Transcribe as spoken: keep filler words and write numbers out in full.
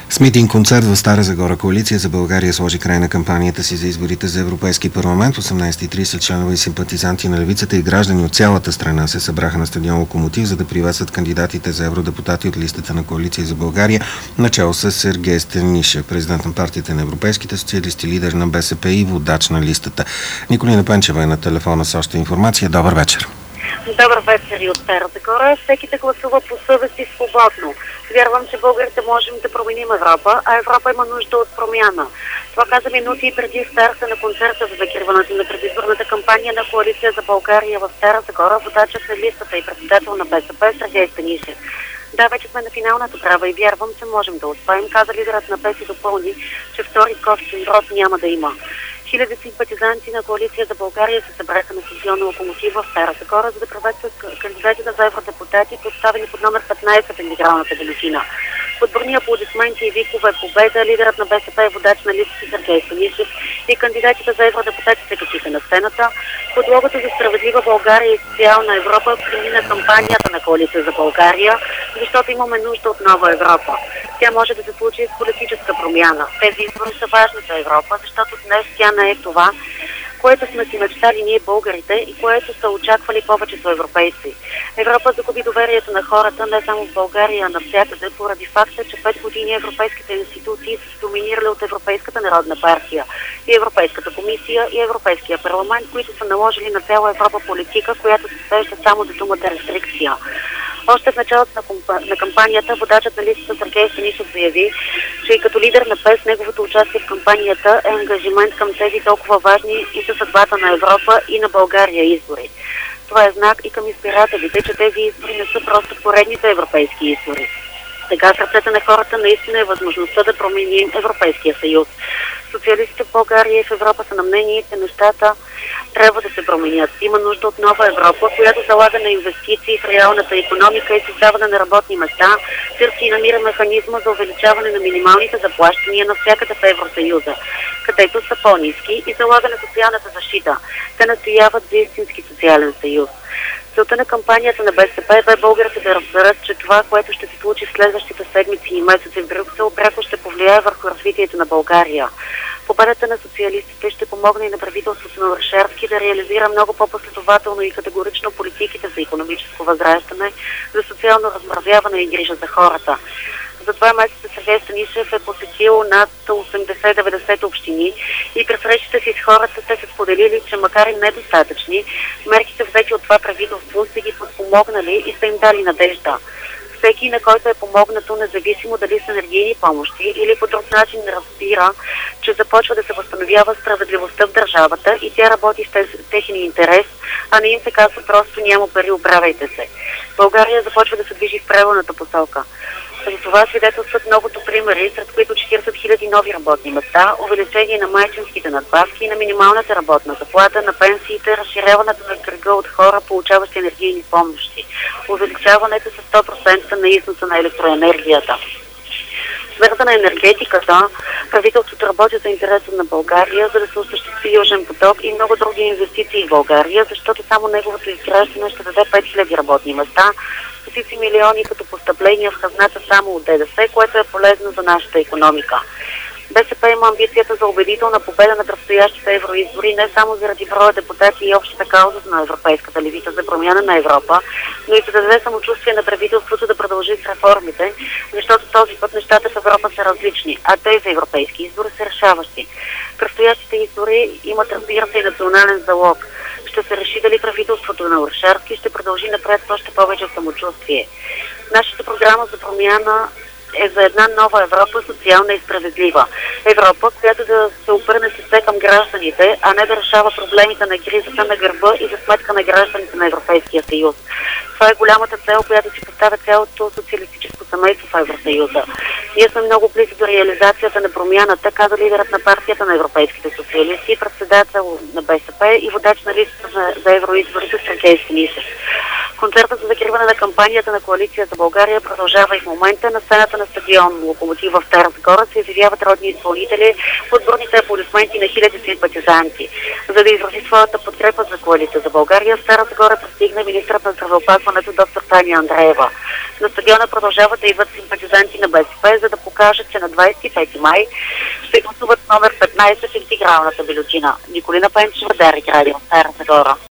С митинг концерт в Стара Загора Коалиция за България сложи край на кампанията си за изборите за Европейски парламент. осемнадесет и тридесет членове и симпатизанти на левицата и граждани от цялата страна се събраха на стадион Локомотив, за да приветстват кандидатите за евродепутати от листата на Коалиция за България, начало с Сергей Станишев, президент на партията на европейските социалисти, лидер на БСП и водач на листата. Николина Пенчева е на телефона с още информация. Добър вечер. Добър вечер и от Стара Загора. Всеки да гласува по съвест и свободно. Вярвам, че българите можем да променим Европа, а Европа има нужда от промяна. Това каза минути преди старта на концерта за закриването на предизборната кампания на Коалиция за България в Стара Загора, водачът на листата и председател на БСП Сергей Станишев. Да, вече сме на финалната права и вярвам, че можем да успеем, каза лидерът на ПЕС и допълни, че втори ковчен род няма да има. Хиляди симпатизанти на Коалиция за България се събраха на стадиона Локомотив в Стара Загора, за да приветстват кандидатите за евродепутати, представени под номер петнадесет в интегралната бюлетина. Под бурни аплодисменти и викове победа, лидерът на БСП и водач на листата Сергей Станишев и кандидатите за евродепутати се качиха на сцената. Под логото за справедлива България и социална Европа премина кампанията на Коалиция за България, защото имаме нужда от нова Европа. Тя може да се случи с политическа промяна. Тези избори са важни за Европа, защото днес тя не е това, което сме си мечтали ние българите и което са очаквали повечето европейци. Европа загуби доверието на хората не само в България, а навсякъде, поради факта, че пет години европейските институции са доминирали от Европейската народна партия и Европейската комисия и Европейския парламент, които са наложили на цяла Европа политика, която се свежда само до думата рестрикция. Още в началото на, комп... на кампанията водачът на листата Сергей Станишев заяви, че и като лидер на ПЕС неговото участие в кампанията е ангажимент към тези толкова важни и за съдбата на Европа и на България избори. Това е знак и към избирателите, че тези избори не са просто поредните европейски избори. Сега в ръцете на хората наистина е възможността да променим Европейския съюз. Социалистите в България и в Европа са на мнение, че нещата трябва да се променят. Има нужда от нова Европа, която залага на инвестиции в реалната икономика и създаване на работни места, търси и намира механизма за увеличаване на минималните заплащания навсякъде в Евросъюза, където са по-ниски, и залага на социалната защита. Те настояват за истински социален съюз. Целта на кампанията на БСП бе българите да разберат, че това, което ще се случи в следващите седмици и месеци в Брюксел, пряко ще повлияе върху развитието на България. Победата на социалистите ще помогне и на правителството на Орешарски да реализира много по-последователно и категорично политиките за икономическо възраждане, за социално размразяване и грижа за хората. За два месеца Сергей Станишев е посетил над осемдесет-деветдесет общини и при срещите си с хората те са споделили, че макар и недостатъчни, мерките взети от това правителство са ги подпомогнали и са им дали надежда. Всеки, на който е помогнато, независимо дали са енергийни помощи или по друг начин, разбира, че започва да се възстановява справедливостта в държавата и тя работи в техния интерес, а не им се казва просто няма пари, оправяйте се. България започва да се движи в правилната посока. За това свидетелстват многото примери, сред които четиридесет хиляди нови работни места, увеличение на майчинските надбавки, на минималната работна заплата, на пенсиите, разширяването на кръга от хора, получаващи енергийни помощи, увеличаването с сто процента на износа на електроенергията. В сферата на енергетиката правителството работи за интереса на България, за да се осъществи Южен поток и много други инвестиции в България, защото само неговото изграждане ще даде пет хиляди работни места, стотици милиони като постъпления в хазната само от ДДС, което е полезно за нашата икономика. БСП има амбицията за убедителна победа на предстоящите евроизбори не само заради броя депутати и общата кауза на Европейската левица за промяна на Европа, но и за да даде самочувствие на правителството да продължи с реформите, защото този път нещата в Европа са различни, а тези европейски избори са решаващи. Предстоящите избори имат, разбира се, и национален залог. Ще се реши дали правителството на Орешарски ще продължи напред с още повече самочувствие. Нашата програма за промяна е за една нова Европа, социална и справедлива. Европа, която да се обърне с лице към гражданите, а не да решава проблемите на кризата на гърба и за сметка на гражданите на Европейския съюз. Това е голямата цел, която си поставя цялото социалистическо семейство в Евросъюза. Ние сме много близо до реализацията на промяната, каза лидерът на партията на европейските социалисти, председател на БСП и водач на листата за, за евроизборите Сергей Станишев. Концертът за закриване на кампанията на Коалиция за България продължава и в момента на сцената на стадион Локомотив в Стара Загора се изявяват родни изпълнители, подборните аплодисменти на хиляди симпатизанти. За да изрази своята подкрепа за Коалиция за България, в Стара Загора пристигна министърът на здравеопазването доктор Таня Андреева. На стадиона продължават да идват симпатизанти на БСП, за да покажат, че на двадесет и пети май ще гласуват номер петнадесет в интегралната бюлетина. Николина Пенчева, Дарик Радио, Стара Загора.